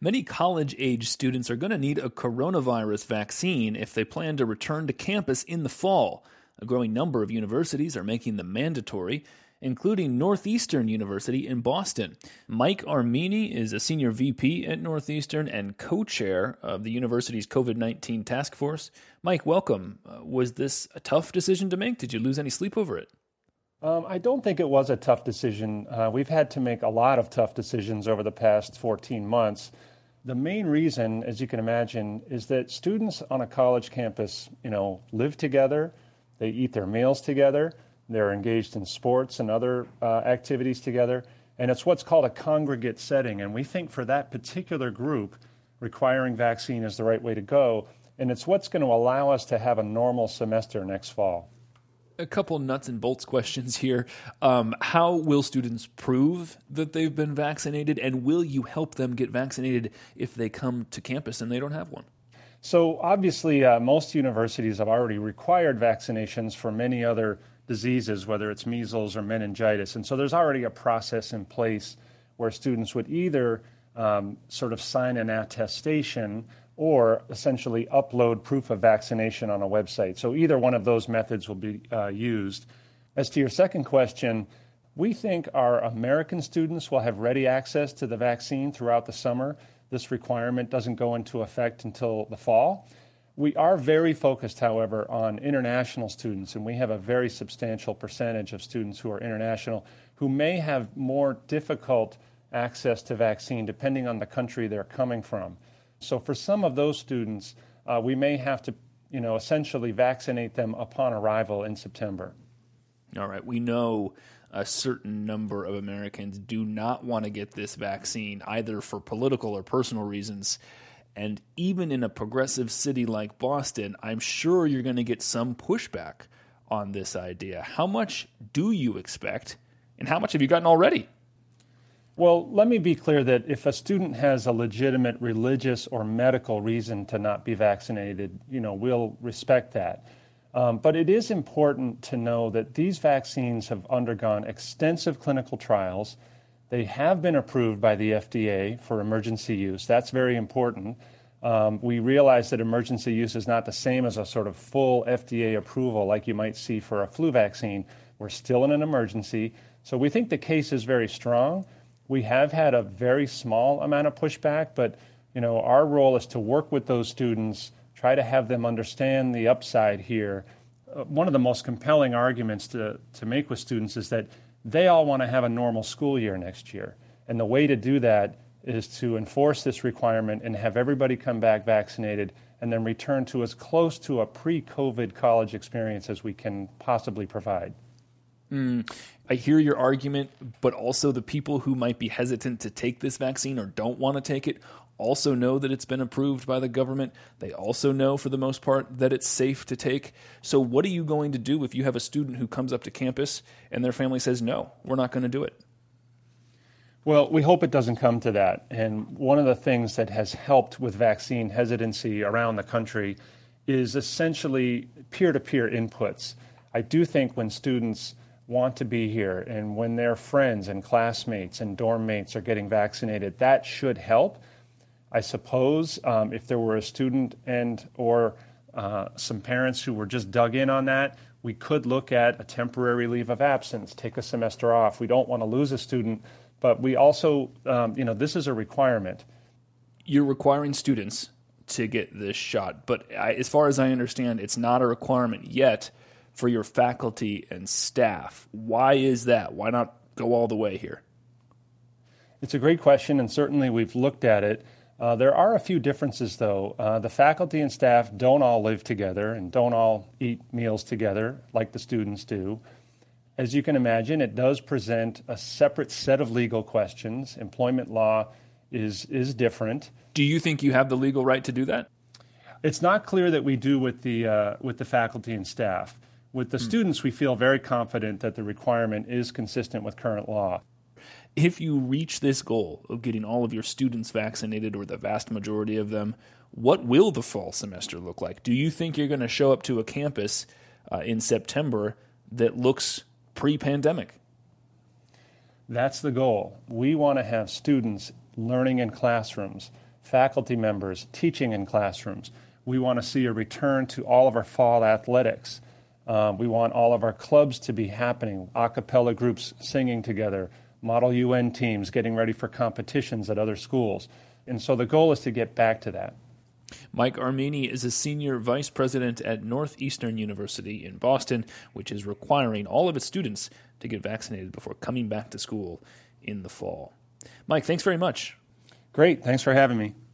Many college-age students are going to need a coronavirus vaccine if they plan to return to campus in the fall. A growing number of universities are making them mandatory, including Northeastern University in Boston. Mike Armini is a senior VP at Northeastern and co-chair of the university's COVID-19 task force. Mike, welcome. Was this a tough decision to make? Did you lose any sleep over it? I don't think it was a tough decision. We've had to make a lot of tough decisions over the past 14 months. The main reason, as you can imagine, is that students on a college campus, live together, they eat their meals together, they're engaged in sports and other activities together, and it's what's called a congregate setting. And we think for that particular group, requiring vaccine is the right way to go, and it's what's going to allow us to have a normal semester next fall. A couple nuts and bolts questions here. How will students prove that they've been vaccinated, and will you help them get vaccinated if they come to campus and they don't have one? So obviously, most universities have already required vaccinations for many other diseases, whether it's measles or meningitis. And so there's already a process in place where students would either sort of sign an attestation or essentially upload proof of vaccination on a website. So either one of those methods will be used. As to your second question, we think our American students will have ready access to the vaccine throughout the summer. This requirement doesn't go into effect until the fall. We are very focused, however, on international students, and we have a very substantial percentage of students who are international who may have more difficult access to vaccine depending on the country they're coming from. So for some of those students, we may have to, essentially vaccinate them upon arrival in September. All right. We know a certain number of Americans do not want to get this vaccine, either for political or personal reasons. And even in a progressive city like Boston, I'm sure you're going to get some pushback on this idea. How much do you expect, and how much have you gotten already? Well, let me be clear that if a student has a legitimate religious or medical reason to not be vaccinated, we'll respect that. But it is important to know that these vaccines have undergone extensive clinical trials. They have been approved by the FDA for emergency use. That's very important. We realize that emergency use is not the same as a sort of full FDA approval like you might see for a flu vaccine. We're still in an emergency. So we think the case is very strong. We have had a very small amount of pushback, but our role is to work with those students, try to have them understand the upside here. One of the most compelling arguments to make with students is that they all want to have a normal school year next year. And the way to do that is to enforce this requirement and have everybody come back vaccinated and then return to as close to a pre-COVID college experience as we can possibly provide. I hear your argument, but also the people who might be hesitant to take this vaccine or don't want to take it also know that it's been approved by the government. They also know, for the most part, that it's safe to take. So what are you going to do if you have a student who comes up to campus and their family says, no, we're not going to do it? Well, we hope it doesn't come to that. And one of the things that has helped with vaccine hesitancy around the country is essentially peer-to-peer inputs. I do think when students want to be here and when their friends and classmates and dorm mates are getting vaccinated, that should help. I suppose if there were a student or some parents who were just dug in on that, we could look at a temporary leave of absence, take a semester off. We don't want to lose a student, but we also, this is a requirement. You're requiring students to get this shot, but as far as I understand, it's not a requirement yet for your faculty and staff. Why is that? Why not go all the way here? It's a great question, and certainly we've looked at it. There are a few differences, though. The faculty and staff don't all live together and don't all eat meals together like the students do. As you can imagine, it does present a separate set of legal questions. Employment law is different. Do you think you have the legal right to do that? It's not clear that we do with the faculty and staff. With the students, we feel very confident that the requirement is consistent with current law. If you reach this goal of getting all of your students vaccinated, or the vast majority of them, what will the fall semester look like? Do you think you're going to show up to a campus in September that looks pre-pandemic? That's the goal. We want to have students learning in classrooms faculty members teaching in classrooms. We want to see a return to all of our fall athletics. We want all of our clubs to be happening, a cappella groups singing together, Model UN teams getting ready for competitions at other schools. And so the goal is to get back to that. Mike Armeni is a senior vice president at Northeastern University in Boston, which is requiring all of its students to get vaccinated before coming back to school in the fall. Mike, thanks very much. Great. Thanks for having me.